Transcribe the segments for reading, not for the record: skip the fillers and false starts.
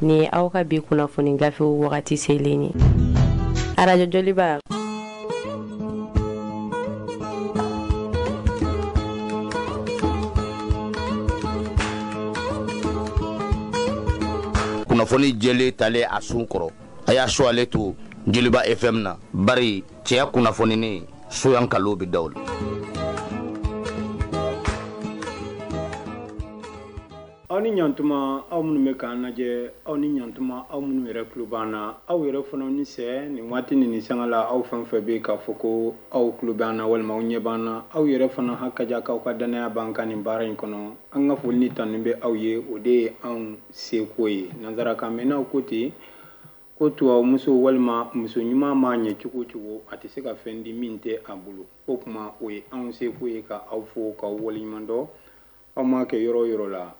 ni aw ka bi kunnafoni gafe wagati selen ye arajo joliba kunnafoni jeli tale a sun kɔrɔ a y'a so ale to Joliba FM na bari cɛya kunnafoni ni soyan kalo bi dawl awni nyantuma aw munu me kan naje awni nyantuma aw munu yɛrɛ klubana aw yɛrɛ fana ni sɛ ni waati ni sangala aw fan fɛ be ka foko aw klubana walma aw ɲɛbana aw yɛrɛ fana hakaja ka ka danaya banka ni baara in kɔnɔ an ka foli ni tanu be aw ye o de an seko ye nanzara kan mena aw koti ko tuwa muso walma muso ɲuman ma ɲɛ cogo cogo a tɛ se ka fɛn di min tɛ a bolo o kuma o ye an seko ye ka aw fo ka waleɲuman dɔ aw ma kɛ yɔrɔ yɔrɔ la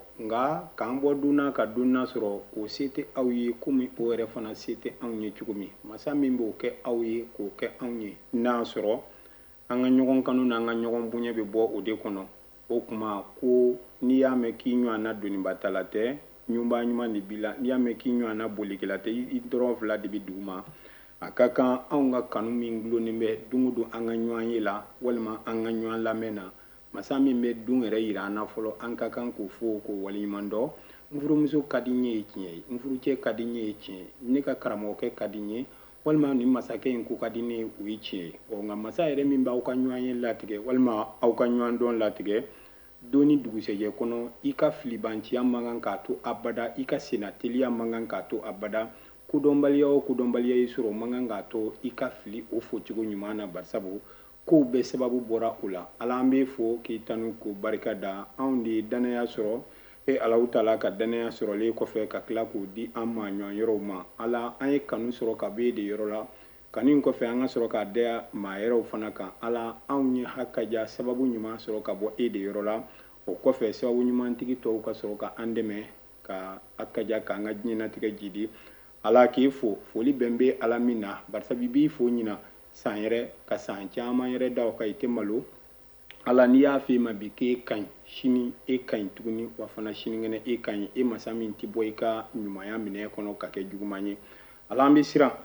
nka k'an bɔ dunna ka dunna sɔrɔ o se tɛ aw ye komi o yɛrɛ fana se tɛ anw ye cogo min masa min b'o kɛ aw ye k'o kɛ anw ye n'a sɔrɔ an ka ɲɔgɔn kanu n'an ka ɲɔgɔn bonya bɛ bɔ o de kɔnɔ o kuma ko n'i y'a mɛn k'i ɲɔgɔn na donibatala tɛ ɲuman ɲuman de b'i la n'i y'a mɛn k'i ɲɔgɔn na bolikɛla tɛ i dɔrɔn fila de bɛ dugu ma a ka kan anw ka kanu min gulonnen bɛ don o don an ka ɲɔgɔn ye la walima an ka ɲɔgɔn lamɛn na masa min bɛ don yɛrɛ yira an na fɔlɔ an ka kan k'o fɔ k'o waleɲuman dɔn n furumuso ka di n ye tiɲɛ ye n furucɛ ka di n ye tiɲɛ ne ka karamɔgɔkɛ ka di n ye walima ni masakɛ in ko ka di ne ye o ye tiɲɛ ye nka masa yɛrɛ min b'aw ka ɲɔgɔn ye latigɛ walima aw ka ɲɔgɔn dɔn latigɛ don ni dugusɛjɛ kɔnɔ i ka filibanciya man kan k'a to abada i ka senateliya man kan k'a to abada kodɔnbaliya o kodɔnbaliya y'i sɔrɔ man kan k'a to i ka fili o focogo ɲuman na barisabu kow bɛɛ sababu bɔra o la ala an bɛ fo k'i tanu ko barika da anw de ye danaya sɔrɔ Alahu Taala ka danaya sɔrɔlen kɔfɛ ka tila k'o di an ma ɲɔgɔn yɔrɔw ma ala an ye kanu sɔrɔ ka bɔ e de yɔrɔ la kanu in kɔfɛ an ka sɔrɔ k'a da maa yɛrɛw fana kan ala anw ye hakaja sababu ɲuman sɔrɔ ka bɔ e de yɔrɔ la o kɔfɛ sababu ɲumantigi tɔw ka sɔrɔ ka an dɛmɛ ka hakaja k'an ka diɲɛnatigɛ jidi ala k'i fo foli bɛn bɛ ala min na barisabu i b'i fo ɲina san yɛrɛ ka san caman yɛrɛ da o kan i tɛ malo ala n'i y'a f'i ma bi k'e ka ɲi sini e ka ɲi tuguni wa fana sinikɛnɛ e ka ɲi e masa min tɛ bɔ i ka ɲumanya minɛ kɔnɔ ka kɛ juguman ye ala an bɛ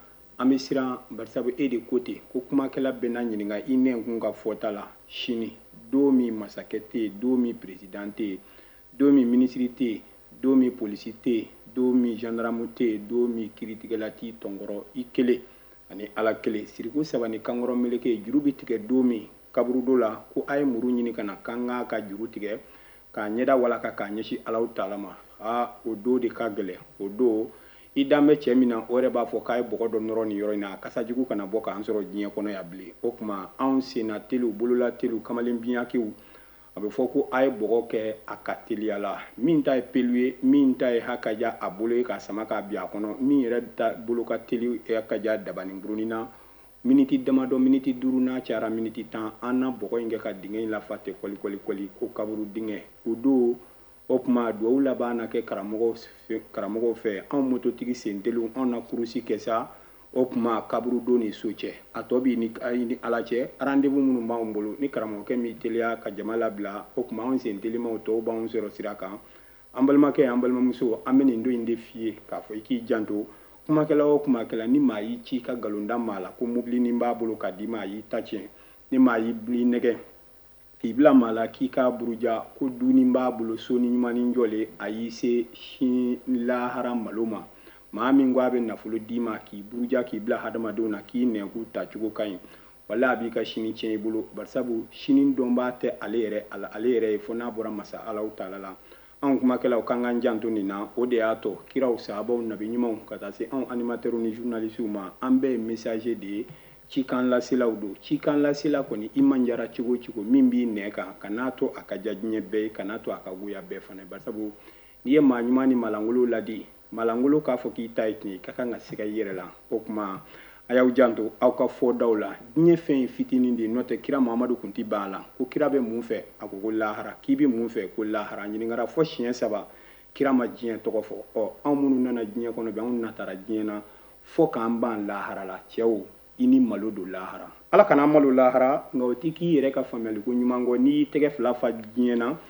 siran barisabu e de ko ten ko kumakɛla bɛɛ na ɲininka i nɛnkun ka fɔta la sini don min masakɛ tɛ yen don min perezidan tɛ yen don min minisiri tɛ yen don min polisi tɛ yen don min jandarmu tɛ yen don min kiiritigɛla t'i tɔnkɔrɔ i kelen ani ala kelen siriku saba ni kankɔrɔ meleke juru bi tigɛ don min kaburudo la ko a ye muru ɲini ka na kan ka juru tigɛ k'a ɲɛda walaka k'a ɲɛsin Alahu Taala ma o don de ka gɛlɛn o don i dan bɛ cɛ min na o yɛrɛ b'a fɔ k'a ye bɔgɔ dɔ nɔrɔ nin yɔrɔ in na a kasa jugu kana bɔ k'an sɔrɔ diɲɛ kɔnɔ yan bilen o tuma anw senna teliw bolola teliw kamalen biɲakiw a bɛ fɔ ko a ye bɔgɔ kɛ a ka teliya la min ta ye pelu ye min ta ye hakaja a bolo ye k'a sama k'a bin a kɔnɔ min yɛrɛ ta bolo ka teli hakaja dabanin burunin na miniti damadɔ miniti 5 n'a cayara miniti 10 an na bɔgɔ in kɛ ka dingɛ in lafa tɛ kɔli ko kaburu dingɛ o don o tuma duwawu laban na kɛ karamɔgɔw fɛ anw mototigi sen teliw anw na kurusi kɛ sa o tuma kaburu don ni so cɛ a tɔ bɛ ni ala cɛ rendez-vous minnu b'anw bolo ni karamɔgɔkɛ min teliya ka jama labila o tuma anw sen telimaw tɔw b'anw sɔrɔ sira kan an balimakɛ an balimamuso an bɛ nin don in de f'i ye k'a fɔ i k'i janto kumakɛla o kumakɛla ni maa y'i ci ka nkalonda maa la ko mobili nin b'a bolo ka di maa y'i ta tiɲɛ ni maa y'i bili nɛgɛ k'i bila maa la k'i ka buruja ko du nin b'a bolo so ni ɲuman ni jɔlen a y'i se sini lahara malo ma maa min ko a bɛ nafolo d'i ma k'i buruja k'i bila hadamadenw na k'i nɛnku tacogo ka ɲi wala a b'i ka sini tiɲɛ i bolo barisabu sini dɔnbaa tɛ ale yɛrɛ ye fo n'a bɔra masa Alahu Taala la anw kumakɛlaw k'an k'an janto nin na o de y'a to kiraw sahabaw nabi ɲumanw ka taa se anw animateurs ni journalistes ma an bɛɛ ye messager de ye cikan laselaw don cikan lasela kɔni i manjara cogo cogo min b'i nɛ kan ka n'a to a ka ja diɲɛ bɛɛ ye ka n'a to a ka goya bɛɛ fana barisabu n'i ye maa ɲuman ni malangolo ladi malangolo k'a fɔ k'i ta ye tiɲɛ ka kan ka siga i yɛrɛ la o tuma a y'aw janto aw ka fɔdaw la diɲɛ fɛn ye fitinin de n'o tɛ kira Muhamadu kun ti ban a la ko kira bɛ mun fɛ a ko lahara k'i bɛ mun fɛ ko lahara ɲininkara fɔ siɲɛ 3 kira ma diɲɛ tɔgɔ fɔ anw minnu nana diɲɛ kɔnɔ bi anw natara diɲɛ na fɔ k'an ban lahara la cɛw i ni malo don lahara ala kana malo lahara nka o tɛ k'i yɛrɛ ka faamuyaliko ɲuman kɔ n'i y'i tɛgɛ fila fa diɲɛ na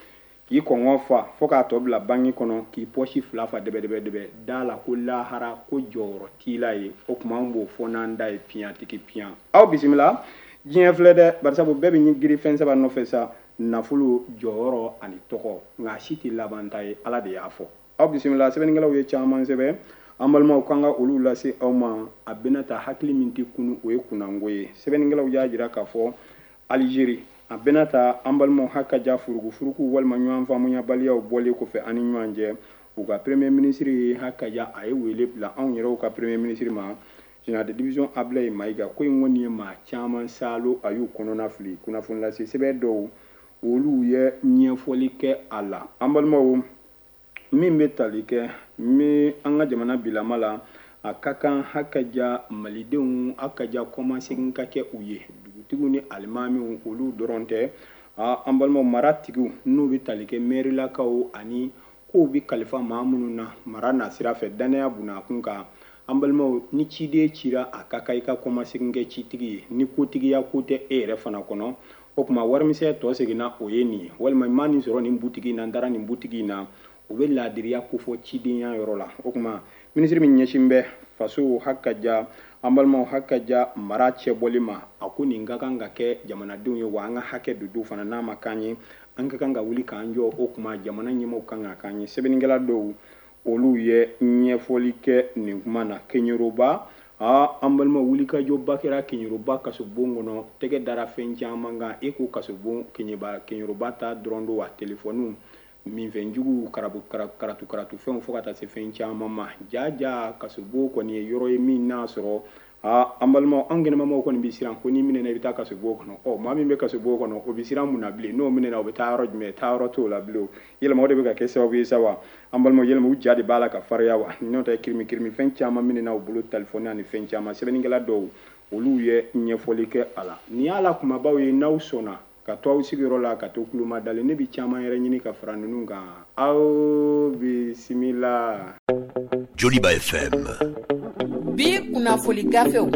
k'i kɔngɔ fa fo k'a tɔ bila bangi kɔnɔ k'i pɔsi fila fa dɛbɛdɛbɛdɛbɛ da la ko lahara ko jɔyɔrɔ t'i la ye o tuma an b'o fɔ n'an da ye piɲatigi piɲa aw bisimila diɲɛ filɛ dɛ bari sabu bɛɛ bɛ giri fɛn saba nɔfɛ sa nafolo jɔyɔrɔ ani tɔgɔ nka si tɛ laban ta ye ala de y'a fɔ aw bisimila sɛbɛnnikɛlaw ye caman sɛbɛn an balimaw kan ka olu lase aw ma a bɛna ta hakili min tɛ kunu o ye kunnango ye sɛbɛnnikɛlaw y'a jira k'a fɔ Algérie a bɛna ta an balimaw hakaja furuku walima ɲɔgɔn faamuyabaliyaw bɔlen kɔfɛ ani ɲɔgɔn cɛ u ka premier ministre ye hakaja a ye wele bila anw yɛrɛw ka premier ministre ma général de division Ablaye Mayiga ko in kɔni ye maa caman salo a y'u kɔnɔna fili kunnafoni lase sɛbɛn dɔw olu ye ɲɛfɔli kɛ a la an balimaw min bɛ tali kɛ min an ka jamana bilama la a ka kan hakaja malidenw hakaja kɔmasegin ka kɛ u ye dugutigiw ni alimamiw olu dɔrɔn tɛ an balimaw maratigiw n'u bɛ tali kɛ mairilakaw ani kow bɛ kalifa maa minnu na mara na sira fɛ danaya bunakun kan an balimaw ni ciden cira a ka kan i ka kɔmasegin kɛ citigi ye ni kotigiya ko tɛ e yɛrɛ fana kɔnɔ o tuma warimisɛn tɔ seginna o ye nin ye walima i ma nin sɔrɔ nin butigi in na n taara nin butigi in na u bɛ laadiriya ko fɔ cidenya yɔrɔ la o tuma minisiri min ɲɛsin bɛ faso hakaja an balimaw hakaja mara cɛbɔli ma a ko nin ka kan ka kɛ jamanadenw ye wa an ka hakɛ don fana n'a ma k'an ye an ka kan ka wuli k'an jɔ o tuma jamana ɲɛmɔgɔw kan ka k'an ye sɛbɛnnikɛla dɔw olu ye ɲɛfɔli kɛ nin kuma na keɲeroba an balima wulikajɔba kɛra keɲeroba kasobon kɔnɔ tɛgɛ dara fɛn caman kan e ko kasobon keɲeroba ta dɔrɔn don wa telefɔniw minfɛnjugu karatu fɛnw fo ka taa se fɛn caman ma jaja kasobo kɔni ye yɔrɔ ye min n'a sɔrɔ an balimaw an kɛnɛmamaw kɔni bɛ siran ko ni minɛna i bɛ taa kasobo kɔnɔ maa min bɛ kasobo kɔnɔ o bɛ siran mun na bilen n'o minɛna o bɛ taa yɔrɔ jumɛn taa yɔrɔ t'o la bilen yɛlɛma o de bɛ ka kɛ sababu ye sa wa an balimaw yɛlɛma u ja de b'a la ka farinya wa n'o tɛ kirimi fɛn caman minɛna u bolo telefɔni ani fɛn caman sɛbɛnnikɛla dɔw olu ye ɲɛfɔli kɛ a la nin y'ala kumabaw ye n'aw sɔnna ka to aw sigiyɔrɔ la ka to kuloma dalen ne bi caman yɛrɛ ɲini ka fara ninnu kan aw bisimila Joliba FM bi kunnafoni gafew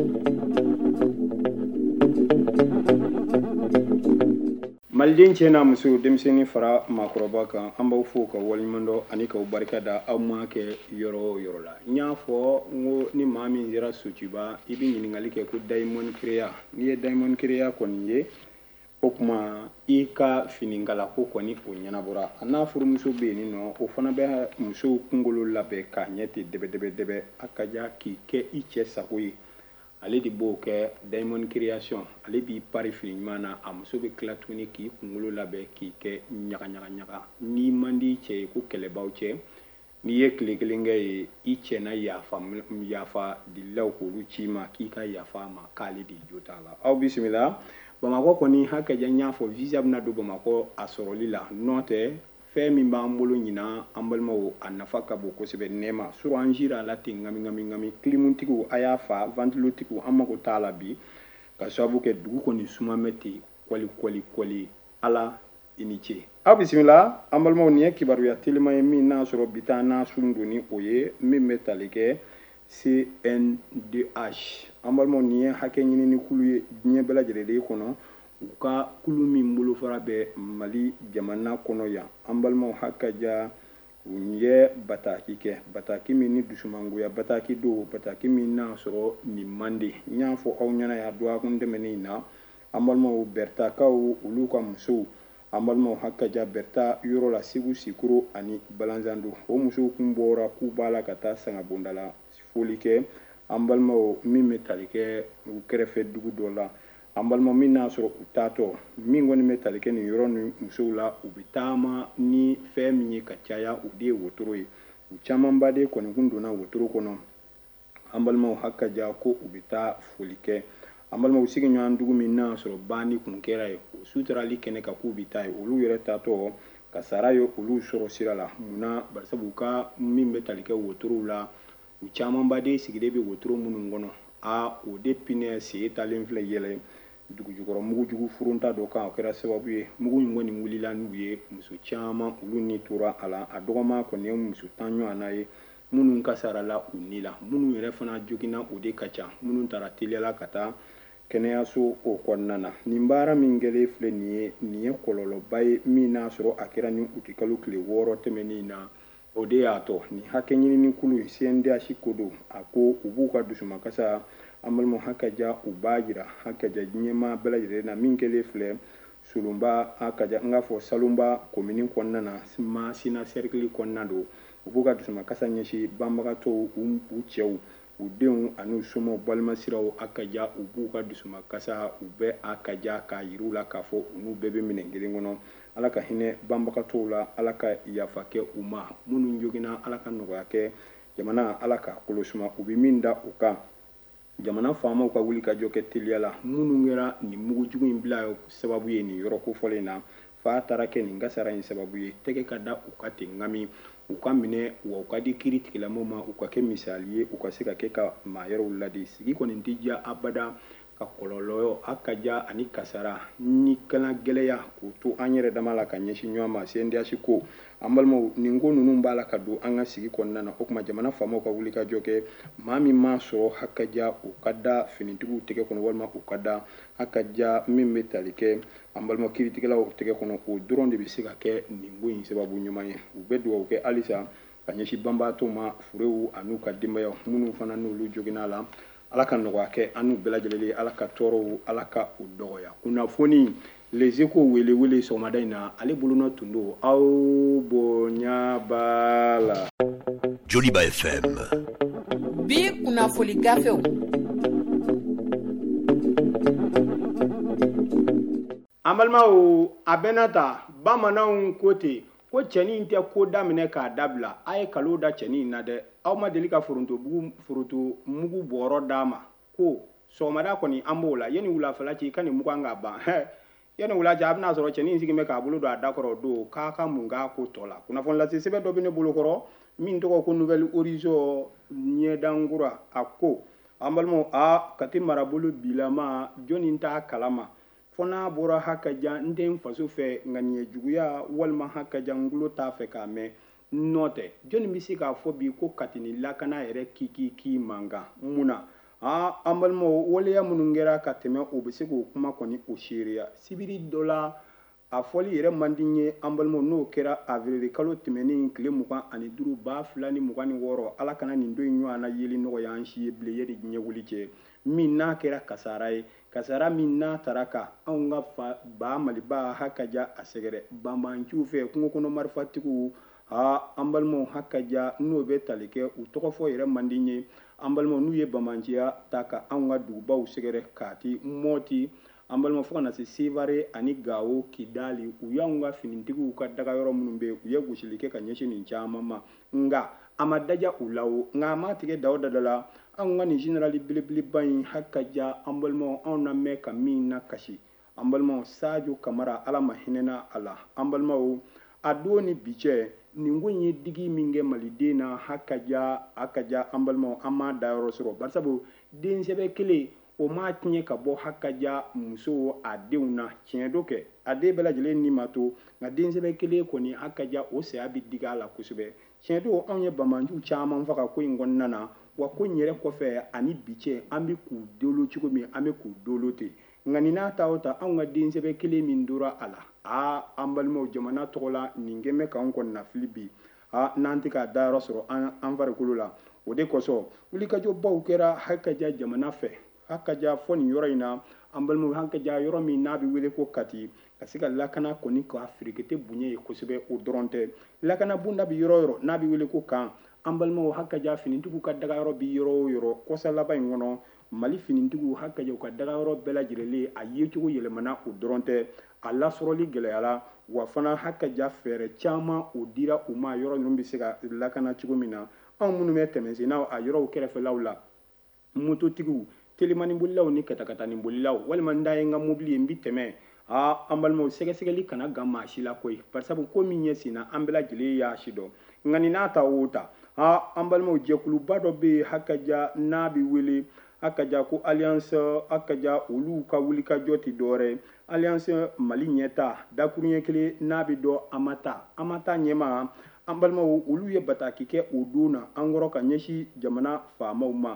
maliden cɛ n'a muso denmisɛnnin fara maakɔrɔba kan an b'aw fo ka waleɲumandɔ ani k'aw barika da aw ma kɛ yɔrɔ o yɔrɔ la n y'a fɔ n ko ni maa min sera Sotiba i bɛ ɲininkali kɛ ko Diamond Créa n'i ye Diamond Créa kɔni ye o tuma i ka fininkala ko kɔni o ɲɛnabɔra a n'a furumuso bɛ yen nɔ o fana bɛ musow kunkolo labɛn k'a ɲɛ ten dɛbɛdɛbɛ a ka ja k'i kɛ i cɛ sago ye ale de b'o kɛ Diamond Création ale b'i pari fini ɲuman na a muso bɛ tila tuguni k'i kunkolo labɛn k'i kɛ ɲagaɲagaɲaga n'i man di cɛ ye ko kɛlɛbaw cɛ n'i ye tile kelen kɛ ye i cɛ na yafa dilaw k'olu ci ma k'i ka yafa ma k'ale de jo t'a la aw bisimila Bamakɔ kɔni hakaja n y'a fɔ visa bɛna don Bamakɔ a sɔrɔli la n'o tɛ fɛn min b'an bolo ɲinan an balimaw a nafa ka bon kosɛbɛ nɛma surɔ an jira a la ten ngami kilimutigiw a y'a fa vantilotigiw an mago t'a la bi ka sababu kɛ dugu kɔni sumamɛ ten kɔli ala i ni ce aw bisimila an balimaw nin ye kibaruya telima ye min n'a sɔrɔ bi taa n'a sun don ni o ye min bɛ tali kɛ CNDH an balimaw nin ye hakɛ ɲini ni kulu ye diɲɛ bɛɛ lajɛlen kɔnɔ u ka kulu min bolofara bɛ Mali jamana kɔnɔ yan an balimaw hakaja u ye bataki kɛ bataki min ni dusumangoya bataki don bataki min n'a sɔrɔ nin mande n y'a fɔ aw ɲɛna yan dɔgɔkun tɛmɛnen in na an balimaw Bertakaw olu ka musow an balimaw hakaja Berta yɔrɔ la Segu Sikoro ani Balanzan o musow kun bɔra k'u b'a la ka taa Sangabondala foli kɛ an balimaw min bɛ tali kɛ u kɛrɛfɛ dugu dɔ la an balimaw min n'a sɔrɔ u taatɔ min kɔni bɛ tali kɛ nin yɔrɔ ni musow la u bɛ taama ni fɛn min ye ka caya u de ye wotoro ye u camanba de kɔni kun donna wotoro kɔnɔ an balimaw hakaja ko u bɛ taa foli kɛ an balimaw sigiɲɔgɔn dugu min n'a sɔrɔ banni kun kɛra ye o suturali kɛnɛ kan k'u bɛ taa ye olu yɛrɛ taatɔ ka sara ye olu sɔrɔ sira la munna barisabu u ka min bɛ tali kɛ wotorow la u camanba de sigilen bɛ wotoro minnu kɔnɔ o de pinɛ sen talen filɛ yɛlɛ dugu jukɔrɔ mugu jugu furunta dɔ kan o kɛra sababu ye mugu in kɔni wulila n'u ye muso caman olu ni tora a la a dɔgɔma kɔni ye muso 10 ɲɔgɔnna ye minnu kasara la u ni la minnu yɛrɛ fana joginna o de ka ca minnu taara teliyala ka taa kɛnɛyaso o kɔnɔna na nin baara min kɛlen filɛ nin ye kɔlɔlɔba ye min n'a sɔrɔ a kɛra ni uti kalo tile 6 tɛmɛnin na o de y'a tɔ ni hakɛ ɲinini kulu CNDH ko don a ko u b'u ka dusumakasa an balima Hakaja u b'a jira Hakaja ɲɛmaa bɛɛ lajɛlen na min kɛlen filɛ Solonba Hakaja n k'a fɔ Salonba komini kɔnɔna na Masina cercle kɔnɔna don u b'u ka dusumakasa ɲɛsin banbagatɔw u cɛw u denw ani u somɔw balimasiraw Hakaja u b'u ka dusumakasa u bɛ Hakaja k'a yir'u la k'a fɔ u n'u bɛɛ bɛ minɛn kelen kɔnɔ ala ka hinɛ banbagatɔw la ala ka yafa kɛ u ma minnu joginna ala ka nɔgɔya kɛ jamana ala ka kolosuma u bɛ min da u kan jamana faamaw ka wuli ka jɔ kɛ teliya la minnu kɛra nin mugujugu in bila sababu ye nin yɔrɔ kofɔlen na fa taara kɛ nin gasara in sababu ye tɛgɛ ka da u ka ten ŋami u ka minɛ wa u ka di kiiri tigilamɔgɔw ma u ka kɛ misali ye u ka se ka kɛ ka maa yɛrɛw ladi sigi kɔni tɛ diya abada ka kɔlɔlɔ Hakaja ani kasara ni kana gɛlɛya k'u to an yɛrɛ dama la ka ɲɛsin ɲɔgɔn ma CNDH ko an balimaw nin ko ninnu b'a la ka don an ka sigi kɔnɔna na o kuma jamana faamaw ka wuli ka jɔ kɛ maa min m'a sɔrɔ Hakaja u ka da finitigiw tɛgɛ kɔnɔ walima u ka da Hakaja min bɛ tali kɛ an balima kiiritigɛlaw tɛgɛ kɔnɔ o dɔrɔn de bɛ se ka kɛ nin ko in sababu ɲuman ye u bɛ dugawu kɛ halisa ka ɲɛsin banbaatɔw ma furew an'u ka denbayaw minnu fana n'olu joginna la ala ka nɔgɔya kɛ an n'u bɛɛ lajɛlen ala ka tɔɔrɔw ala ka u dɔgɔya kunnafoni Les Échos wele sɔgɔmada in na ale bolonɔ tun don aw bonya b'a la Joliba FM bi kunnafoni gafew an balimaw a bɛna ta bamananw ko ten ko cɛnin tɛ ko daminɛ k'a dabila a ye kalo da cɛnin na dɛ aw ma deli ka foronto mugu bɔrɔ d'a ma ko sɔgɔmada kɔni an b'o la yanni wulafɛla cɛ i ka nin mugu an ka ban yanni wula cɛ a bɛna sɔrɔ cɛnin sigilen bɛ k'a bolo don a da kɔrɔ don k'a ka mun k'a ko tɔ la kunnafoni lase sɛbɛn dɔ bɛ ne bolo kɔrɔ min tɔgɔ ko Nouvelle Horizon ɲɛdankura a ko an balimaw Kati marabolo bilama jɔnni t'a kalama fɔ n'a bɔra Hakaja n den faso fɛ ŋaniya juguya walima Hakaja n gulo t'a fɛ k'a mɛn nɔ tɛ jɔnni bɛ se k'a fɔ bi ko Kati ni lakana yɛrɛ kiki mankan mun na an balimaw waleya minnu kɛra ka tɛmɛ o bɛ se k'o kuma kɔni o seereya sibiri dɔ la a fɔli yɛrɛ man di ye an balimaw n'o kɛra avril kalo tɛmɛnen tile 25,2026 ala kana nin don in ɲɔgɔn na yeli nɔgɔya an si ye bilen yɛrɛ ɲɛwuli cɛ min n'a kɛra kasara ye kasara min n'a tara ka anw ka ba maliba Hakaja a sɛgɛrɛ banbanciw fɛ kungo kɔnɔ marifatigiw an balimaw Hakaja n'o bɛ tali kɛ u tɔgɔ fɔ yɛrɛ man di ye an balimaw n'u ye bamanciya ta ka anw ka dugubaw sɛgɛrɛ Kati Mɔti an balimaw fo ka na se Sevare ani Gawo Kidali u y'anw ka finitigiw ka daga yɔrɔ minnu bɛ u ye gosili kɛ ka ɲɛsin nin caman ma nka a ma daja u la o nka a ma tigɛ daw da la anw ka nin generali belebeleba in Hakaja an balimaw anw na mɛn ka min na kasi an balimaw Sadio Kamara ala ma hinɛna a la an balimaw a don ni bi cɛ nin ko in ye digi min kɛ maliden na Hakaja an balimaw an m'a dayɔrɔ sɔrɔ barisabu den sɛbɛ kelen o m'a tiɲɛ ka bɔ Hakaja muso a denw na tiɲɛ do kɛ a den bɛɛ lajɛlen ni ma to nka den sɛbɛ kelen kɔni Hakaja o saya bɛ digi a la kosɛbɛ tiɲɛ do anw ye bamanciw caman faga ko in kɔnɔna na wa ko in yɛrɛ kɔfɛ ani bi cɛ an bɛ k'u dolo cogo min an bɛ k'u dolo ten nka nin n'a ta o ta anw ka den sɛbɛ kelen min dora a la an balimaw jamana tɔgɔ la nin kɛn bɛ k'anw kɔni nafili bi n'an tɛ k'a dayɔrɔ sɔrɔ an farikolo la o de kosɔn wulikajɔbaw kɛra Hakaja jamana fɛ Hakaja fɔ nin yɔrɔ in na an balimaw Hakaja yɔrɔ min n'a bɛ wele ko Kati ka se ka lakana kɔni ka firikete bonya ye kosɛbɛ o dɔrɔn tɛ lakana bunda bɛ yɔrɔ o yɔrɔ n'a bɛ wele ko kan an balimaw Hakaja finitigiw ka daga yɔrɔ bɛ yɔrɔ o yɔrɔ kɔsa laban in kɔnɔ Mali finitigiw Hakaja ka daga yɔrɔ bɛɛ lajɛlen a yecogo yɛlɛmana o dɔrɔn tɛ a lasɔrɔli gɛlɛyara wa fana Hakaja fɛɛrɛ caman o dira u ma yɔrɔ ninnu bɛ se ka lakana cogo min na anw minnu bɛ tɛmɛsennaw a yɔrɔw kɛrɛfɛlaw la mototigiw telimanibililaw ni katakatanibililaw walima n da ye n ka mobili ye n bi tɛmɛ an balimaw sɛgɛsɛgɛli kana gan maa si la koyi barisabu ko min ɲɛ senna an bɛɛ lajɛlen y'a si dɔn nka nin n'a ta o ta an balimaw jɛkuluba dɔ bɛ yen Hakaja n'a bɛ wele Hakaja ko alliance Hakaja olu ka wulikajɔ tɛ dɔwɛrɛ alliance Mali ɲɛta dakuruɲɛ kelen n'a bɛ dɔn Amata ɲɛma an balimaw olu ye bataki kɛ o don na an kɔrɔ ka ɲɛsin jamana faamaw ma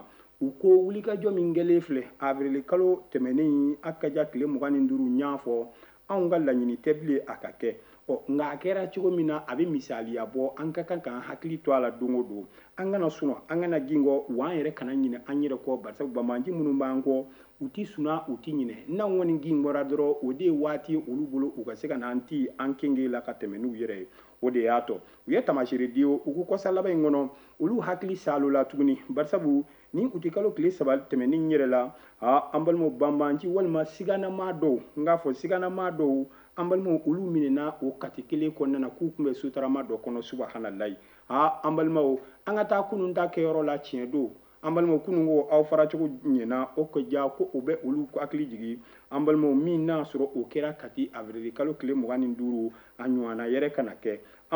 u ko wulikajɔ min kɛlen filɛ avril kalo tɛmɛnen a ka ja tile 25 ɲ'a fɔ anw ka laɲini tɛ bilen a ka kɛ nka a kɛra cogo min na a bɛ misaliya bɔ an ka kan k'an hakili to a la don o don an kana sunɔ an kana gingɔ wa an yɛrɛ kana ɲinɛ an yɛrɛ kɔ barisa bamaji minnu b'an kɔ u ti suna u ti ɲinɛ n'an kɔni gingɔra dɔrɔn o de ye waati olu bolo u ka se ka na an ti an kenge la ka tɛmɛ n'u yɛrɛ ye o de y'a tɔ u ye tamasire di o u ko kɔsa laban in kɔnɔ olu hakili salo la tuguni barisabu ni u ti kalo tile 3 tɛmɛni yɛrɛ la an balimaw banbanci walima siganama dɔw n k'a fɔ siganama dɔw an balimaw olu minɛna o kati kelen kɔnɔna k'u tun bɛ sotarama dɔ kɔnɔ subahanallahi an balimaw an ka taa kunun ta kɛyɔrɔ la tiɲɛ don an balimaw kunun ko aw faracogo ɲɛna o ka ja ko o bɛ olu hakili jigi an balimaw min n'a sɔrɔ o kɛra kati avril kalo tile 25 a ɲɔgɔnna yɛrɛ kana kɛ an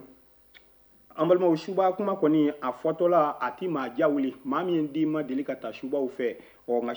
balimaw suba kuma kɔni a fɔtɔla a ti maa ja wuli maa min den ma deli ka taa subaw fɛ nka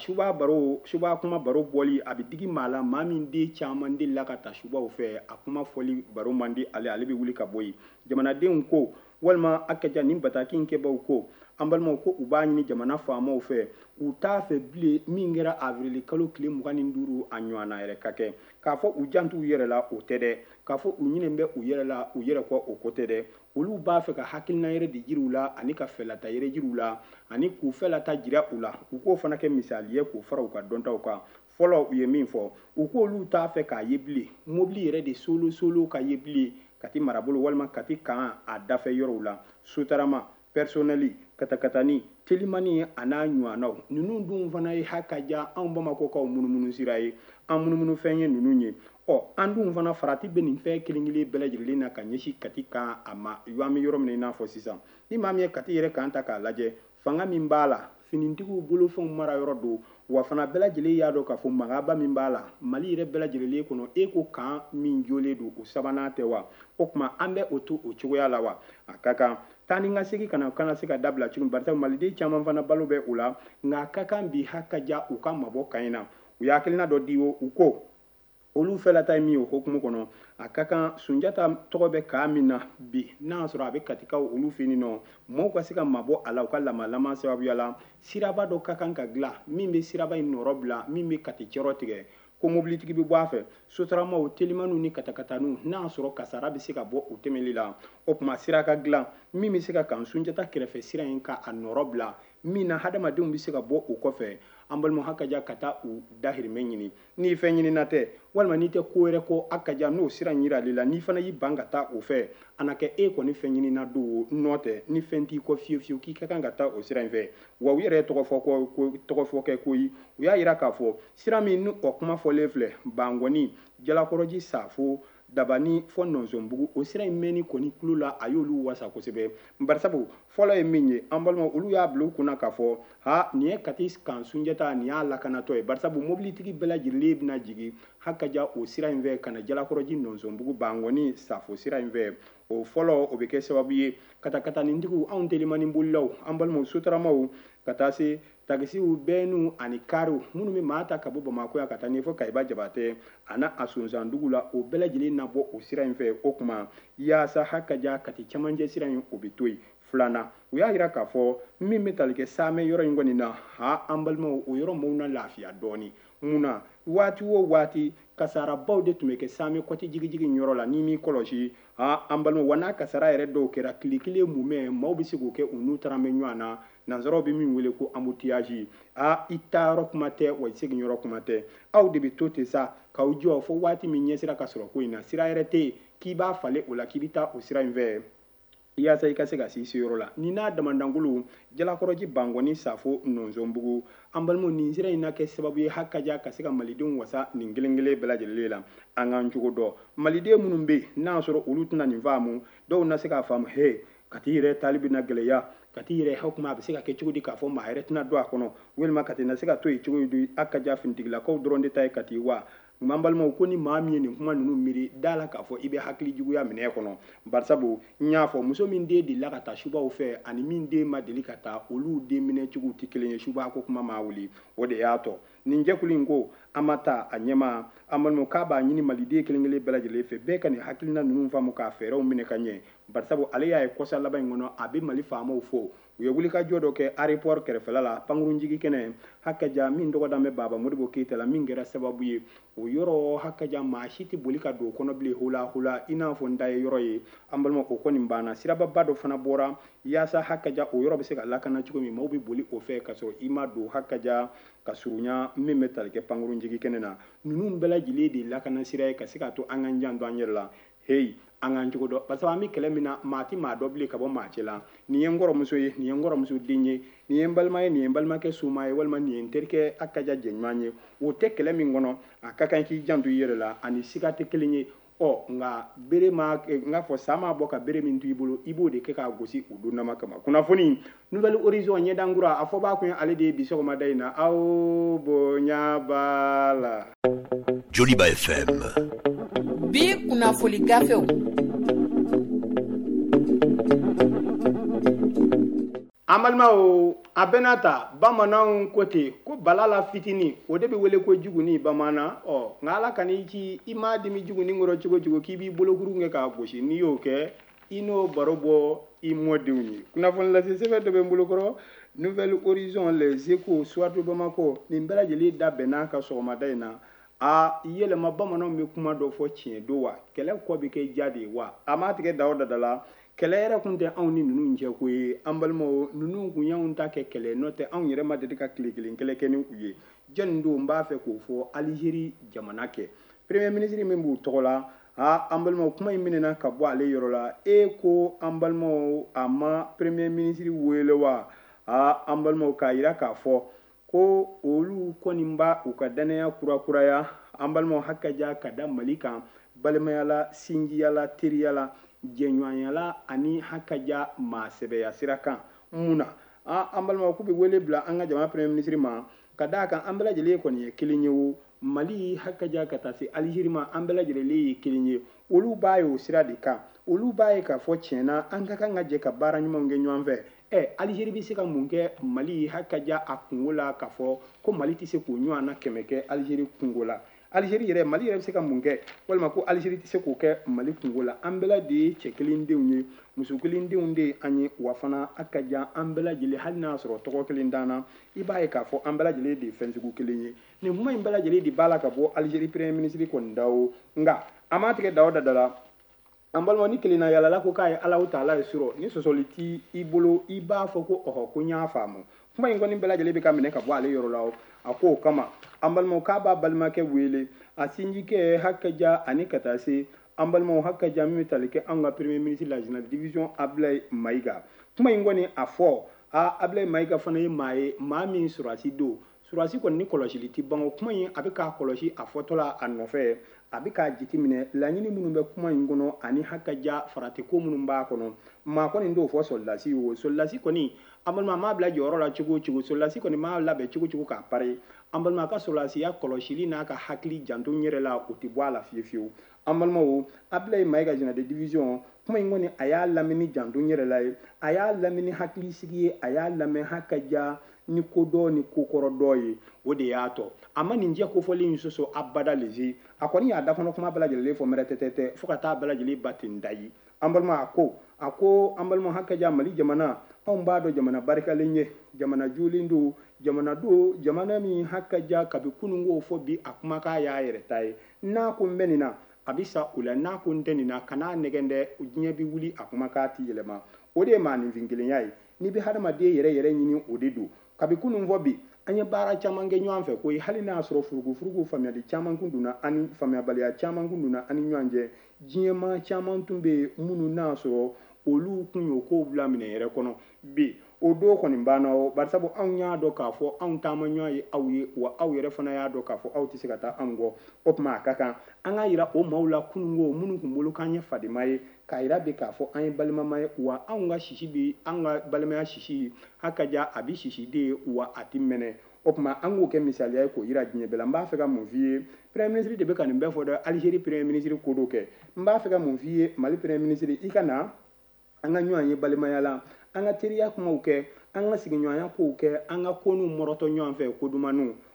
suba kuma baro bɔli a bɛ digi maa la maa min den caman delila ka taa subaw fɛ a kuma fɔli baro man di ale bɛ wuli ka bɔ yen jamanadenw ko walima a ka ja nin bataki in kɛbaw ko an balimaw ko u b'a ɲini jamana faamaw fɛ u t'a fɛ bilen min kɛra avril kalo tile 25 a ɲɔgɔnna yɛrɛ ka kɛ k'a fɔ u jantu u yɛrɛ la o tɛ dɛ k'a fɔ u ɲinɛ bɛ u yɛrɛ la u yɛrɛ kɔ o ko tɛ dɛ olu b'a fɛ ka hakilina yɛrɛ de jiri u la ani ka fɛlata yɛrɛ jiri u la ani k'u fɛlata jira u la u k'o fana kɛ misaliye k'o fara u ka dɔntaw kan fɔlɔ u ye min fɔ u k'olu t'a fɛ k'a ye bilen mobili yɛrɛ de solo ka ye bilen kati marabolo walima kati kan a dafɛ yɔrɔw la sotarama personnel katakatani telimani a n'a ɲɔgɔnnaw ninnu dun fana ye hakaja anw bamakɔkaw munumunu sira ye an munumunu fɛn ye ninnu ye an dun fana farati bɛ nin fɛn kelen-kelen bɛɛ lajɛlen na ka ɲɛsin kati kan a ma an bɛ yɔrɔ min na i n'a fɔ sisan ni maa min ye kati yɛrɛ kan ta k'a lajɛ fanga min b'a la finitigiw bolofɛnw mara yɔrɔ don wa fana bɛɛ lajɛlen y'a dɔn k'a fɔ magaba min b'a la mali yɛrɛ bɛɛ lajɛlen kɔnɔ e ko kan min jolen don o sabanan tɛ wa o tuma an bɛ o to o cogoya la wa a ka kan taa ni ka segin kana se ka dabila cogo barisa maliden caman fana balo bɛ o la nka a ka kan bi hakaja u ka mabɔ kan in na u y'a hakilina dɔ di o u ko olu fɛlata ye min ye o hukumu kɔnɔ a ka kan sunjata tɔgɔ bɛ k'a min na bi n'a sɔrɔ a bɛ katikaw olu fɛ yen nɔ maaw ka se ka mabɔ a la u ka lamalama sababuya la siraba dɔ ka kan ka dilan min bɛ siraba in nɔrɔ bila min bɛ kati cɛrɔ tigɛ ko mobilitigi bɛ bɔ a fɛ sotaramaw telimaniw ni katakataniw n'a sɔrɔ kasara bɛ se ka bɔ o tɛmɛli la o tuma sira ka dilan min bɛ se ka kan sunjata kɛrɛfɛ sira in ka a nɔrɔ bila min na hadamadenw bɛ se ka bɔ o kɔfɛ an balima hakaja ka taa u dahirimɛ ɲini n'i fɛn ɲinina tɛ walima n'i tɛ ko wɛrɛ kɔ hakaja n'o sira yira ale la n'i fana y'i ban ka taa o fɛ a na kɛ e kɔni fɛn ɲinina don nɔ tɛ ni fɛn t'i kɔ fiyewu k'i ka kan ka taa o sira in fɛ wa u yɛrɛ ye tɔgɔfɔ kɛ koyi u y'a yira k'a fɔ sira min ni o kuma fɔlen filɛ bangɔni jalakɔrɔji safo dabani fɔ nɔnsɔnbugu o sira in mɛnni kɔni tulo la a y'olu wasa kosɛbɛ barisabu fɔlɔ ye min ye an balima olu y'a bila u kunna k'a fɔ nin ye kati kan sunjata nin y'a lakanatɔ ye barisabu mobilitigi bɛɛ lajɛlen bɛna jigin hakaja o sira in fɛ ka na jalakɔrɔji nɔnsɔnbugu bangɔni safo sira in fɛ o fɔlɔ o bɛ kɛ sababu ye katakatanitigiw anw telimani bolilaw an balimaw sotaramaw ka taa se takisiw bɛnu ani kariw minnu bɛ maa ta ka bɔ bamako yan ka taa ɲɛfɔ kayiba jabatɛ a n'a a sonsandugu la o bɛɛ lajɛlen na bɔ o sira in fɛ o tuma yaasa hakaja kati camancɛ sira in o bɛ to yen filanan u y'a jira k'a fɔ min bɛ tali kɛ saamɛ yɔrɔ in kɔni na an balimaw o yɔrɔ maaw na lafiya dɔɔnin mun na waati o waati kasarabaw de tun bɛ kɛ saamɛ kɔti jigijigi yɔrɔ la n'i m'i kɔlɔsi an balimaw wa n'a kasara yɛrɛ dɔw kɛra tile kelen mumɛ maaw bɛ se k'o kɛ u n'u taara mɛn ɲɔgɔn na nanzaraw bɛ min wele ko embouteillage i taa yɔrɔ kuma tɛ wa i segin yɔrɔ kuma tɛ aw de bɛ to ten sa k'aw jɔ fo waati min ɲɛsira ka sɔrɔ ko in na sira yɛrɛ tɛ yen k'i b'a falen o la k'i bɛ taa o sira in fɛ yaasa i ka se ka si yɔrɔ la ni n'a damandangolo jalakɔrɔji bangɔni safo nɔnsɔnbugu an balimaw nin sira in na kɛ sababu ye hakaja ka se ka malidenw wasa nin kelen-kelen bɛɛ lajɛlen la an k'an cogo dɔn maliden minnu bɛ yen n'a sɔrɔ olu tɛna nin faamu dɔw na se k'a faamu ka t'i yɛrɛ talibi na gɛlɛya ka t'i yɛrɛ hakuma a bɛ se ka kɛ cogo di k'a fɔ maa yɛrɛ tɛna don a kɔnɔ walima ka t'i na se ka to yen cogo di hakaja finitigilakaw dɔrɔn de ta ye ka t'i wa an balimaw ko ni maa min ye nin kuma ninnu miiri da la k'a fɔ i bɛ hakili juguya minɛ kɔnɔ barisabu n y'a fɔ muso min den delila ka taa subaw fɛ ani min den ma deli ka taa olu den minɛcogo tɛ kelen ye suba ko kuma ma wuli o de y'a tɔ nin jɛkulu in ko an ma taa a ɲɛma an balimaw k'a b'a ɲini maliden kelen-kelen bɛɛ lajɛlen fɛ bɛɛ ka nin hakilina ninnu faamu k'a fɛɛrɛw minɛ ka ɲɛ barisabu ale y'a ye kɔsa laban in kɔnɔ a bɛ mali faamaw fɔ u ye wulikajɔ dɔ kɛ aéroport kɛrɛfɛla la pankurunjigi kɛnɛ hakaja min tɔgɔ dan bɛ baba modibo keyita la min kɛra sababu ye o yɔrɔ hakaja maa si tɛ boli ka don o kɔnɔ bilen hula i n'a fɔ n ta ye yɔrɔ ye an balima o kɔni banna sirababa dɔ fana bɔra yaasa hakaja o yɔrɔ bɛ se ka lakana cogo min maaw bɛ boli o fɛ ka sɔrɔ i ma don hakaja ka surunya min bɛ tali kɛ pankurunjigi kɛnɛ na ninnu bɛɛ lajɛlen de lakana sira ye ka se k'a to an ka jan don an yɛrɛ la heyi an k'an cogo dɔn parce que an bɛ kɛlɛ min na maa tɛ maa dɔ bilen ka bɔ maa cɛ la nin ye n kɔrɔmuso ye nin ye n kɔrɔmuso den ye nin ye n balima ye nin ye n balimakɛ soma ye walima nin ye n terikɛ hakaja jɛɲuman ye o tɛ kɛlɛ min kɔnɔ a ka kan k'i janto i yɛrɛ la ani siga tɛ kelen ye nka bere ma n k'a fɔ sa m'a bɔ ka bere min to i bolo i b'o de kɛ k'a gosi o donnama kama kunnafoni nouvelle horizon ɲɛdankura a fɔ b'a kun ale de ye bi sɔgɔmada in na aw bonya b'a la. Joliba FM. bi kunnafoni gafew. an balimaw a bɛɛ n'a ta bamananw ko ten ko bala la fitini o de bɛ wele ko juguni bamanan nka ala ka n'i ci i m'a dimi juguni kɔrɔ cogo cogo k'i b'i bolokuru kɛ k'a gosi n'i y'o kɛ i n'o baro bɔ i mɔdenw ye kunnafoni lase sɛbɛn dɔ bɛ n bolokɔrɔ nouvelle horizon les échos soir de bamako nin bɛɛ lajɛlen da bɛnn'a ka sɔgɔmada in na yɛlɛma bamananw bɛ kuma dɔ fɔ tiɲɛ don wa kɛlɛ kɔ bɛ kɛ ja de wa a m'a tigɛ da o dada la kɛlɛ yɛrɛ tun tɛ anw ni ninnu cɛ ko ye an balimaw ninnu kun y'anw ta kɛ kɛlɛ n'o tɛ anw yɛrɛ ma deli ka tile kelen kɛlɛ kɛ ni u ye jɔnni don n b'a fɛ k'o fɔ Algérie jamana kɛ premier ministre min b'u tɔgɔ la an balimaw kuma in minɛna ka bɔ ale yɔrɔ la ko an balimaw a ma premier ministre wele wa an balimaw k'a jira k'a fɔ ko olu kɔni b'a u ka danaya kurakuraya an balimaw hakaja ka da Mali kan balimayala sinjiyala teriyala jɛɲɔgɔnyala ani hakaja maasɛbɛya sira kan mun na an balimaw k'u bɛ wele bila an ka jamana premier ministre ma ka d'a kan an bɛɛ lajɛlen kɔni ye kelen ye o Mali hakaja ka taa se Algérie ma an bɛɛ lajɛlen ye kelen ye olu b'a ye o sira de kan olu b'a ye k'a fɔ tiɲɛna an ka kan ka jɛ ka baara ɲumanw kɛ ɲɔgɔn fɛ Algérie bɛ se ka mun kɛ Mali hakaja a kungo la k'a fɔ ko Mali tɛ se k'o ɲɔgɔn na kɛmɛ kɛ Algérie kungo la Algérie yɛrɛ Mali yɛrɛ bɛ se ka mun kɛ walima ko Algérie tɛ se k'o kɛ Mali kungo la an bɛɛ de ye cɛ kelen denw ye muso kelen denw de ye an ye wa fana hakaja an bɛɛ lajɛlen hali n'a sɔrɔ tɔgɔ kelen d'an na i b'a ye k'a fɔ an bɛɛ lajɛlen de ye fɛn sugu kelen ye nin kuma in bɛɛ lajɛlen de b'a la ka bɔ Algérie premier ministre kɔni da o nka a m'a tigɛ da o da la an balima ni kelen na yalala ko k'a ye Alahu Taala ye sɔrɔ ni sɔsɔli t'i i bolo i b'a fɔ ko ko n y'a faamu kuma in kɔni bɛɛ lajɛlen bɛ ka minɛ ka bɔ ale yɔrɔ la a ko o kama an balimaw k'a b'a balimakɛ wele a sinjikɛ hakaja ani ka taa se an balimaw hakaja min bɛ tali kɛ an ka premier ministre la général division Ablaye Mayiga kuma in kɔni a fɔ Ablaye Mayiga fana ye maa min surasi don surasi kɔni ni kɔlɔsili tɛ ban o kuma in a bɛ k'a kɔlɔsi a fɔtɔla a nɔfɛ a bɛ k'a jateminɛ laɲini minnu bɛ kuma in kɔnɔ ani hakaja farati ko minnu b'a kɔnɔ maa kɔni t'o fɔ sɔrɔdasi o sɔrɔdasi kɔni an balima m'a bila jɔyɔrɔ la cogo o cogo sɔrɔdasi kɔni m'a labɛn cogo o cogo k'a pare an balima a ka sɔrɔdasiya kɔlɔsili n'a ka hakili janto n yɛrɛ la o tɛ bɔ a la fiyewu fiyewu an balimaw Ablaye Mayiga général de division kuma in kɔni a y'a lamɛn ni janto n yɛrɛ la ye a y'a lamɛn ni hakilisigi ye a y'a lamɛn hakaja ni ko dɔ ni ko kɔrɔ dɔ ye o de y'a tɔ a ma nin jɛ kofɔli in sɔsɔ abada leze a kɔni y'a dakɔnɔ kuma bɛɛ lajɛlen fɔ mɛrɛ tɛtɛ fo ka taa bɛɛ lajɛlen ba ten da ye an balima a ko an balima hakaja Mali jamana anw b'a dɔn jamana barikalen ye jamana julen don jamana min hakaja kabi kunungo fɔ bi a kumakan y'a yɛrɛ ta ye n'a ko n bɛ nin na a bɛ sa o la n'a ko n tɛ nin na kan'a nɛgɛn dɛ diɲɛ bɛ wuli a kumakan tɛ yɛlɛma o de ye maaninfin kelenya ye n'i bɛ hadamaden yɛrɛ ɲini o de don kabi kunun fɔ bi an ye baara caman kɛ ɲɔgɔn fɛ koyi hali n'a sɔrɔ furugufurugu faamuyali caman kun donna ani faamuyabaliya caman kun donna ani ɲɔgɔn cɛ diɲɛmaa caman tun bɛ minnu n'a sɔrɔ olu kun y'o kow bila minɛ yɛrɛ kɔnɔ bi o don kɔni banna o barisabu anw y'a dɔn k'a fɔ anw taama ɲɔgɔn ye aw ye wa aw yɛrɛ fana y'a dɔn k'a fɔ aw tɛ se ka taa anw kɔ o tuma a ka kan an ka yira o maaw la kununko minnu kun bolo k'an ye fadima ye k'a yira bi k'a fɔ an ye balimama ye wa anw ka sisi bi an ka balimaya sisi hakaja a bi sisi de ye wa a ti mɛnɛ o tuma an k'o kɛ misaliya ye k'o yira diɲɛ bɛɛ la n b'a fɛ ka mun f'i ye premier ministre de bɛ ka nin bɛɛ fɔ dɛ Algérie premier ministre ko dɔ kɛ n b'a fɛ ka mun f'i ye Mali premier ministre i ka na an ka ɲɔgɔn ye balimaya la an ka teriya kumaw kɛ an ka sigiɲɔgɔnya kow kɛ an ka ko n'u mɔrɔtɔ ɲɔgɔn fɛ ko dumaniw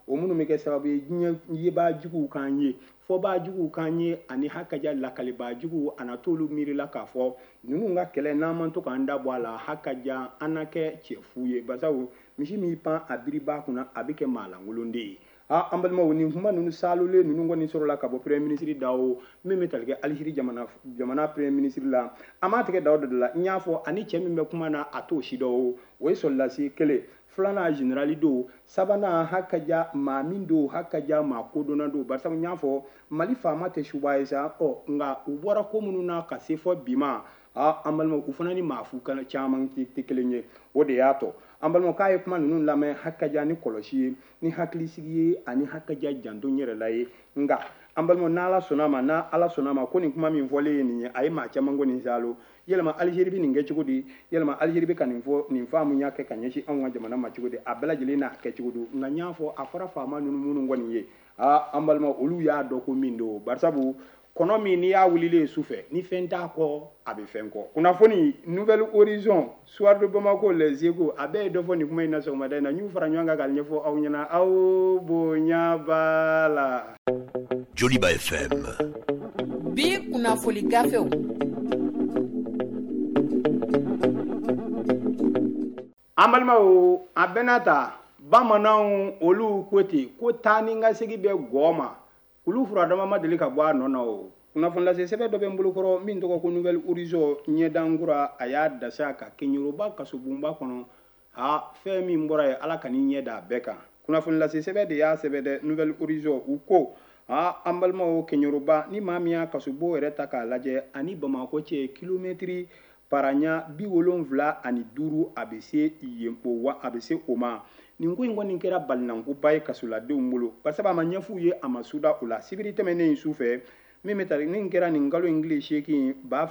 o minnu bɛ kɛ sababu ye diɲɛ yebaajuguw kan ye fɔbaajuguw kan ye ani hakaja lakalibaajuguw a na t'olu miirila k'a fɔ ninnu ka kɛlɛ n'an man to k'an da bɔ a la hakaja an na kɛ cɛ fu ye basabu misi min pan a biribaa kunna a bɛ kɛ maalankolon de ye an balimaw nin kuma ninnu saalulen ninnu kɔni sɔrɔla ka bɔ premier ministre da o min bɛ tali kɛ Algérie jamana premier ministre la a m'a tigɛ da o de la n y'a fɔ ani cɛ min bɛ kuma na a t'o si dɔn o ye sɔrɔlasi kelen filanan générali don sabanan hakaja maa min don hakaja maa kodɔnna don bari sabu n y'a fɔ mali faama tɛ suba ye sa nka u bɔra ko minnu na ka se fɔ bi ma an balimaw u fana ni maafu caman tɛ kelen ye o de y'a tɔ an balimaw k'a ye kuma ninnu lamɛn hakaja ni kɔlɔsi ye ni hakilisigi ye ani hakaja janto yɛrɛ la ye nka an balimaw n'ala sɔnna a ma ko nin kuma min fɔlen ye nin ye a ye maa caman ko nin saalo yɛlɛma Algérie bɛ nin kɛ cogo di yɛlɛma Algérie bɛ ka nin fɔ nin faamu y'a kɛ ka ɲɛsin anw ka jamana ma cogo di a bɛɛ lajɛlen n'a kɛ cogo do nka n y'a fɔ a fɔra faama ninnu minnu kɔni ye an balimaw olu y'a dɔn ko min don bari sabu kɔnɔ min n'i y'a wulilen sufɛ ni fɛn t'a kɔ a bɛ fɛn kɔ kunnafoni Nouvelle Horizon Soir de Bamako Les Échos a bɛɛ ye dɔ fɔ nin kuma in na sɔgɔmada in na n y'u fara ɲɔgɔn kan k'a ɲɛfɔ aw ɲɛna aw bonya b'a la. Joliba FM. Bi kunnafoni gafew. An balimaw a bɛɛ n'a ta bamananw olu ko ten ko taa ni ka segin bɛ gɔ ma olu furadama ma deli ka bɔ a nɔ na o kunnafoni lase sɛbɛn dɔ bɛ n bolokɔrɔ min tɔgɔ ko Nouvelle Horizon ɲɛdankura a y'a dasa ka kɛɲɛroba kasobonba kɔnɔ fɛn min bɔra ye ala ka n'i ɲɛ da a bɛɛ kan kunnafoni lase sɛbɛn de y'a sɛbɛn dɛ Nouvelle Horizon u ko an balimaw kɛɲɛroba ni maa min y'a kasobo yɛrɛ ta k'a lajɛ ani Bamakɔ cɛ kilomɛtiri paranya 75 a bɛ se yen a bɛ se o ma nin ko in kɔni kɛra balinankoba ye kasoladenw bolo bari sabu a ma ɲɛf'u ye a ma suda o la sibiri tɛmɛnen su fɛ min kɛra nin kalo in tile 8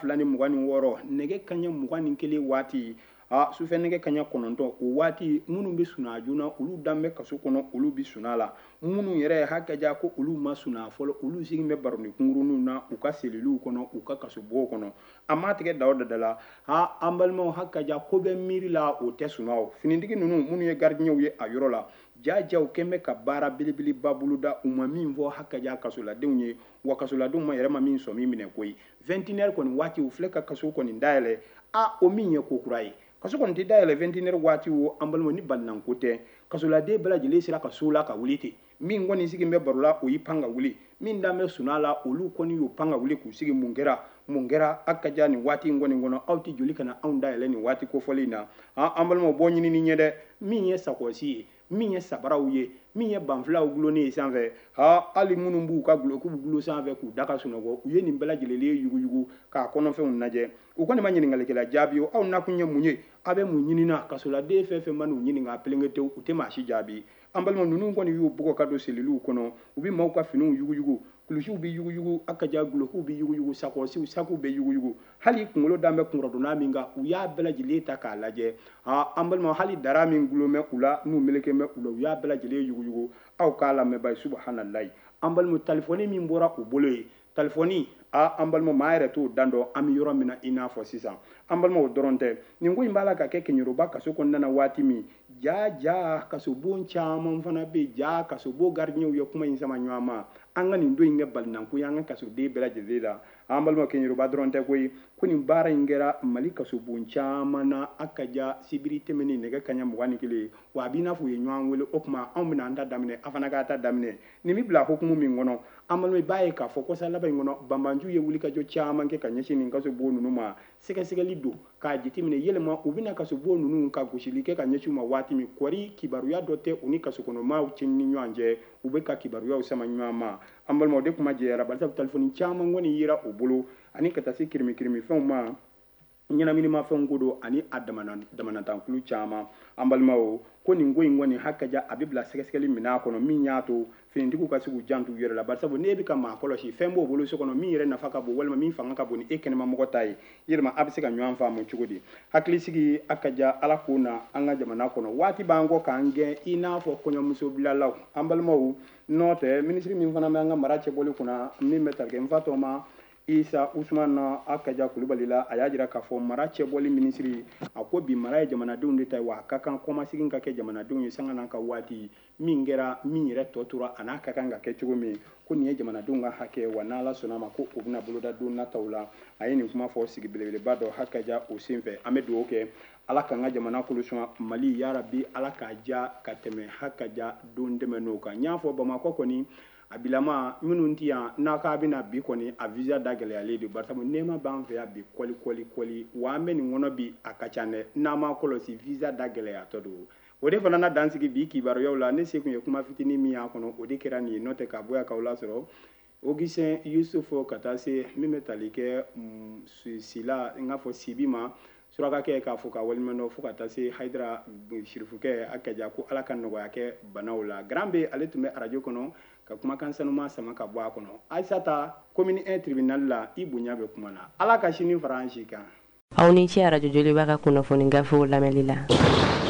2026 nɛgɛ kaɲɛ 21 waati sufɛ nɛgɛ kaɲɛ 9 o waati minnu bɛ suna joona olu dan bɛ kaso kɔnɔ olu bɛ suna la minnu yɛrɛ ye hakaja ko olu ma suna fɔlɔ olu sigin bɛ baroni kunguruninw na u ka seliliw kɔnɔ u ka kasobow kɔnɔ a ma tigɛ da o da la an balimaw hakaja ko bɛ miiri la o tɛ suna o finitigi ninnu minnu ye gardien ye a yɔrɔ la jajaw kɛn bɛ ka baara belebeleba boloda u ma min fɔ hakaja kasoladenw ye wa kasoladenw ma yɛrɛ ma min sɔn min minɛ koyi 21 heures kɔni waati u filɛ ka kaso kɔni dayɛlɛ o min ye ko kura ye kaso kɔni tɛ dayɛlɛ 21 heures waati o an balimaw ni balinanko tɛ kasoladen bɛɛ lajɛlen sera ka so la ka wuli ten min kɔni sigin bɛ baro la o y'i pan ka wuli min dan bɛ suna la olu kɔni y'u pan ka wuli k'u sigi mun kɛra hakaja nin waati in kɔni kɔnɔ aw tɛ joli kana anw dayɛlɛ nin waati kofɔlen na an balimaw bɔ ɲini ni ɲɛ dɛ min ye sakɔsi ye min ye sabaraw ye min ye banfilaw gulonnen ye sanfɛ hali minnu b'u ka gulokiw gulo sanfɛ k'u da ka sunɔgɔ u ye nin bɛɛ lajɛlen yuguyugu k'a kɔnɔfɛnw lajɛ u kɔni ma ɲininkalikɛla jaabi o aw nakun ye mun ye a bɛ mun ɲinina kasoladen fɛn fɛn ma n'u ɲininka pelenketew u tɛ maa si jaabi an balima ninnu kɔni y'u bugɔ ka don seliliw kɔnɔ u bɛ maaw ka finiw yuguyugu kulusiw bɛ yuguyugu hakaja gulokiw bɛ yuguyugu sakɔsiw sakiw bɛ yuguyugu hali kunkolo dan bɛ kunkɔrɔdonna min kan u y'a bɛɛ lajɛlen ta k'a lajɛ an balima hali dara min gulonmɛ u la n'u meleken bɛ u la u y'a bɛɛ lajɛlen yuguyugu aw k'a lamɛnba ye subahanallahi an balima talifɔni min bɔra u bolo ye talifɔni an balima maa yɛrɛ t'o dan dɔn an bɛ yɔrɔ min na i n'a fɔ sisan an balima o dɔrɔn tɛ nin ko in b'a la ka kɛ kɛɲɛroba kaso kɔnɔna na waati min ja kasobon caman fana bɛ ja kasobo gardien ye kuma in sama ɲɔgɔn ma an ka nin don in kɛ balinanko ye an ka kasoden bɛɛ lajɛlen la an balima kɛɲɛroba dɔrɔn tɛ koyi ko nin baara in kɛra mali kasobon caman na hakaja sibiri tɛmɛnen nɛgɛ kaɲɛ 21 wa a b'i n'a fɔ u ye ɲɔgɔn wele o tuma anw bɛna an ta daminɛ a fana k'a ta daminɛ nin bɛ bila hukumu min kɔnɔ an balima i b'a ye k'a fɔ kɔsa laban in kɔnɔ banbanju ye wulikajɔ caman kɛ ka ɲɛsin nin kasobo ninnu ma sɛgɛsɛgɛli don k'a jateminɛ yɛlɛma u bɛna kasobo ninnu ka gosili kɛ ka ɲɛsin u ma waati min kɔri kibaruya dɔ tɛ u ni kasokɔnɔmaw cɛ ni ɲɔgɔn cɛ u bɛ ka kibaruyaw sama ɲɔgɔn ma an balima o de kuma jɛyara bari sabu talifɔni caman kɔni yera u bolo ani ka taa se kirimikirimifɛnw ma ɲɛnaminimafɛnw ko don ani a damanatankulu caman an balimaw ko nin ko in kɔni hakaja a bɛ bila sɛgɛsɛgɛli minɛn kɔnɔ min y'a to finitigiw ka se k'u jantu yɛrɛ la bari sabu n'e bɛ ka maa kɔlɔsi fɛn b'o bolo so kɔnɔ min yɛrɛ nafa ka bon walima min fanga ka bon ni e kɛnɛmamɔgɔ ta ye yɛlɛma a bɛ se ka ɲɔgɔn faamu cogo di hakilisigi hakaja ala k'o na an ka jamana kɔnɔ waati b'an kɔ k'an gɛn i n'a fɔ kɔɲɔmuso bilalaw an balimaw n'o tɛ minisiri min fana bɛ an ka mara cɛbɔli kunna min bɛ tali kɛ n fa tɔgɔma Isa Usman Akaja Kulubali la a y'a jira k'a fɔ mara cɛbɔli minisiri a ko bi mara ye jamanadenw de ta wa a ka kan kɔmasegin ka kɛ jamanadenw ye sanga n'an ka waati min kɛra min yɛrɛ tɔ tora a n'a ka kan ka kɛ cogo min ko nin ye jamanadenw ka hakɛ wa n'Ala sɔnna ma ko o bɛna boloda don nataw la a ye nin kuma fɔ sigi belebeleba dɔ Hakaja o senfɛ an bɛ dugawu kɛ Ala k'an ka jamana kɔlɔsi Mali yarabi Ala k'a ja ka tɛmɛ Hakaja don dɛmɛn'o kan n y'a fɔ Bamakɔ kɔni a bilama minnu tɛ yan n'a k'a bɛna bi kɔni a visa da gɛlɛyalen don bari sabu nɛɛma b'an fɛ yan bi kɔli wa an bɛ nin kɔnɔ bi a ka ca dɛ n'an m'a kɔlɔsi visa da gɛlɛyatɔ don o de fana na dansigi bi kibaruyaw la ne se kun ye kuma fitinin min y'a kɔnɔ o de kɛra nin ye n'o tɛ ka bɔ yan k'aw lasɔrɔ Augustin Yusufu ka taa se min bɛ tali kɛ Sila n k'a fɔ Sibi ma surakakɛ k'a fɔ ka waliɲumandɔn fo ka taa se Hayidara Sirifukɛ Akaja ko Ala ka nɔgɔya kɛ banaw la Grand B ale tun bɛ radio kɔnɔ ka kumakan sanuma sama ka bɔ a kɔnɔ Aissata commune 1 tribunal la i bonya bɛ kuma na Ala ka sini fara an si kan aw ni ce radio Joliba ka kunnafoni gafew lamɛnli la